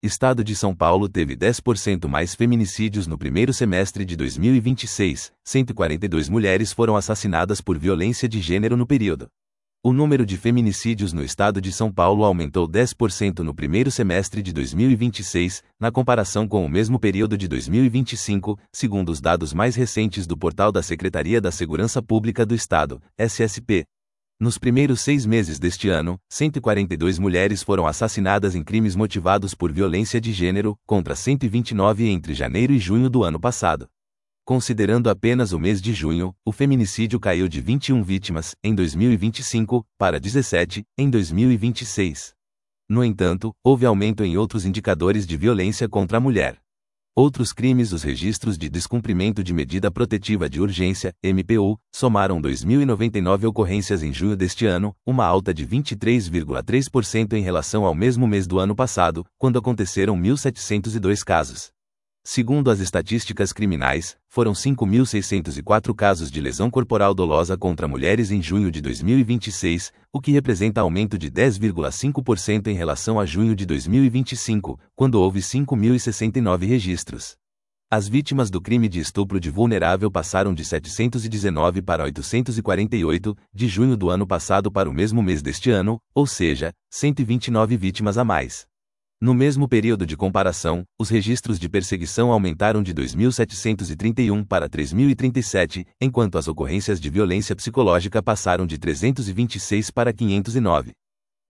Estado de São Paulo teve 10% mais feminicídios no primeiro semestre de 2026, 142 mulheres foram assassinadas por violência de gênero no período. O número de feminicídios no estado de São Paulo aumentou 10% no primeiro semestre de 2026, na comparação com o mesmo período de 2025, segundo os dados mais recentes do portal da Secretaria da Segurança Pública do Estado, SSP. Nos primeiros 6 meses deste ano, 142 mulheres foram assassinadas em crimes motivados por violência de gênero, contra 129 entre janeiro e junho do ano passado. Considerando apenas o mês de junho, o feminicídio caiu de 21 vítimas, em 2025, para 17, em 2026. No entanto, houve aumento em outros indicadores de violência contra a mulher. Outros crimes. Os registros de descumprimento de medida protetiva de urgência, MPU, somaram 2.099 ocorrências em junho deste ano, uma alta de 23,3% em relação ao mesmo mês do ano passado, quando aconteceram 1.702 casos. Segundo as estatísticas criminais, foram 5.604 casos de lesão corporal dolosa contra mulheres em junho de 2026, o que representa aumento de 10,5% em relação a junho de 2025, quando houve 5.069 registros. As vítimas do crime de estupro de vulnerável passaram de 719 para 848, de junho do ano passado para o mesmo mês deste ano, ou seja, 129 vítimas a mais. No mesmo período de comparação, os registros de perseguição aumentaram de 2.731 para 3.037, enquanto as ocorrências de violência psicológica passaram de 326 para 509.